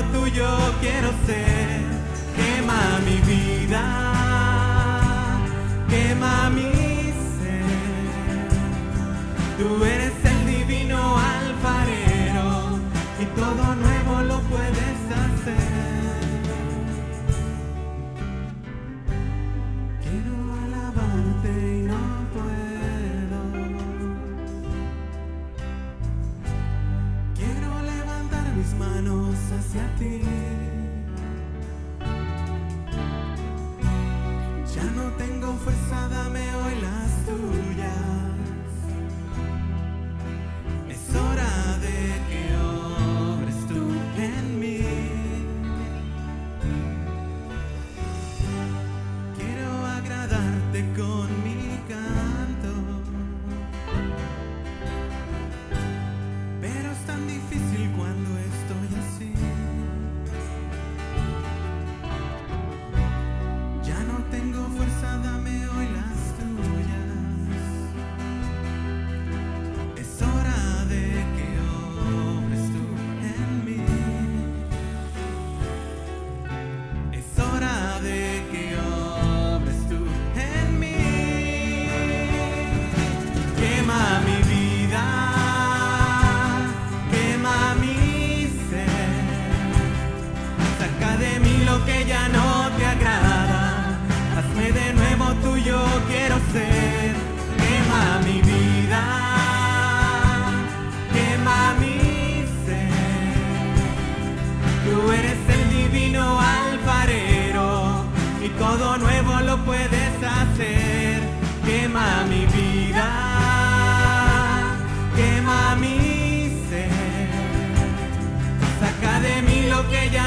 tuyo quiero ser. Quema mi vida, quema mi ser. Tú eres el divino alfarero y todo nuevo lo puedes hacer. Quiero alabarte y no puedo. Quiero levantar mis manos hacia ti. Ya no tengo fuerza, dame hoy las tuyas. Es hora de que obres tú en mí. Quiero agradarte con mi canto, pero es tan difícil cuando estoy así. Ya no tengo fuerza, dame hoy las tuyas. Es hora de que obres tú en mí. Es hora de que obres tú en mí. Quema mi vida, quema mi ser. Saca de mí lo que ya no te agrada. Hazme de nuevo tuyo quiero ser. Quema mi vida, quema mi ser. Tú eres el divino alfarero y todo nuevo lo puedes hacer. Quema mi vida, quema mi ser. Saca de mí lo que ya